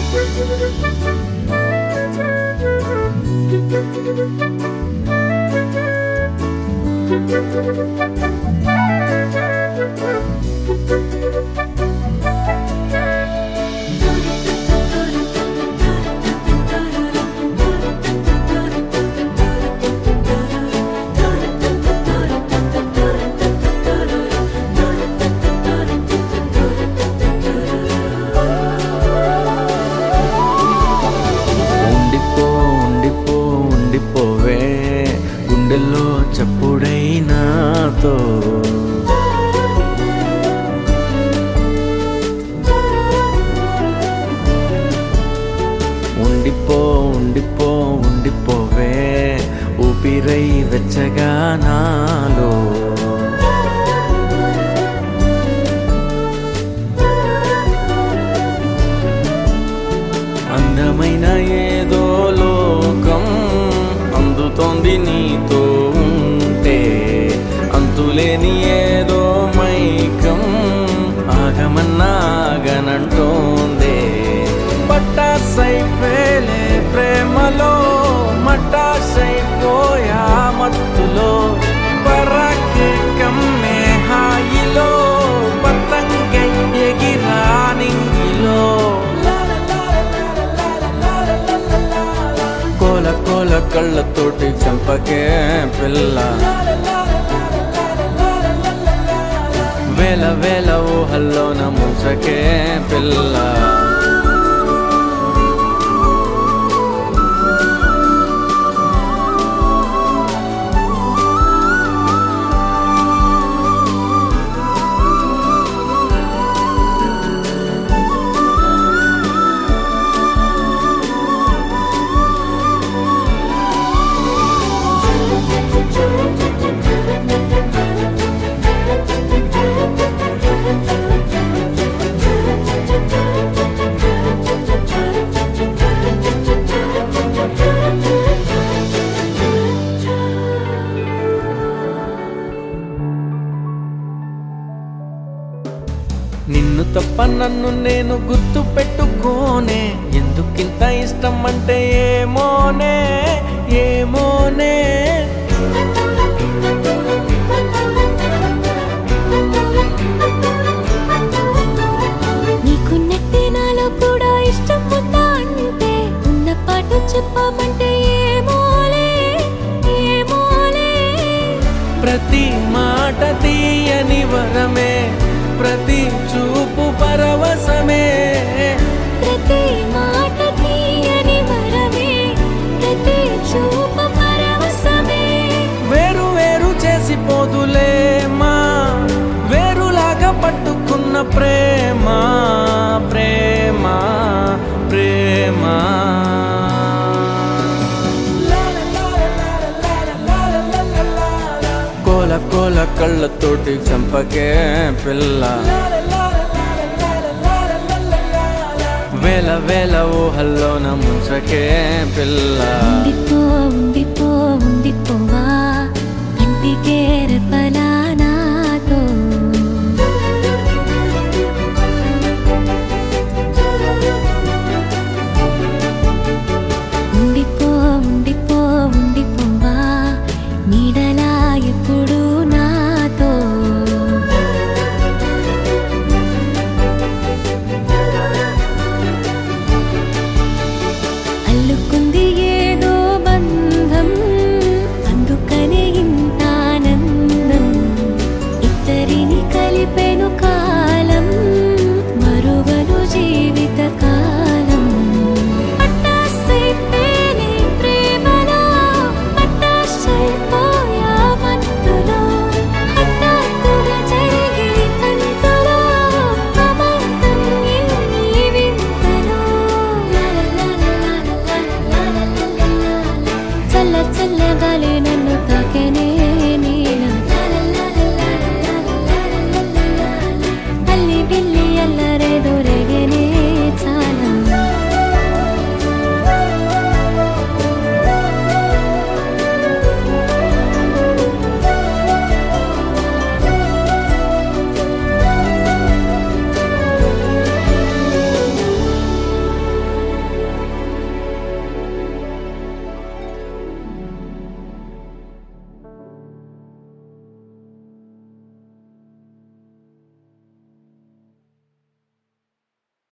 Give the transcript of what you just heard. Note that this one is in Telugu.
ఉండిపోవే గుండెల్లో చప్పుడై నాతో ఉండిపోవే ఊపిరై వెచ్చగా నాలో అందమైన ఏదో లోకం అందుతోంది నీతో ఉంటే అంతులేని ఏదో మైకం ఆగమన్నాగనంటోందే పట్టాసైపోలే ప్రేమలో మట్టాసైపోయా మత్తులో పరాకే కమ్మే హాయిలో పతంగై ఎగిరా నింగిలో కోల కోల కళ్ళతోటి చంపకే పిల్ల వేల వేల ఊహల్లోన ముంచకే పిల్ల నిన్ను తప్ప నన్ను నేను గుర్తు పెట్టుకోనే ఎందుకింత ఇష్టం అంటే ఏమోనే ఏమోనే నీకున్నట్టే నాలో కూడా ఇష్టం ఉందా అంటే ఉన్న పాటు చెప్పమంటే ఏమోలే ఏమోలే ప్రతి మాట తీయని వరమే ప్రతి చూపు పరవశమే ప్రతి మాట తీయని వరమే ప్రతి చూపు పరవశమే వేరు వేరు చేసిపోదులే మా వేరులాగా పట్టుకున్న ప్రేమ ప్రేమ ప్రేమ కోల కోల కళ్ళతోటి చంపకే పిల్ల వేల వేల ఊహల్లోన ముంచకే పిల్ల ఉండిపోవా కంటికే రెప్పలా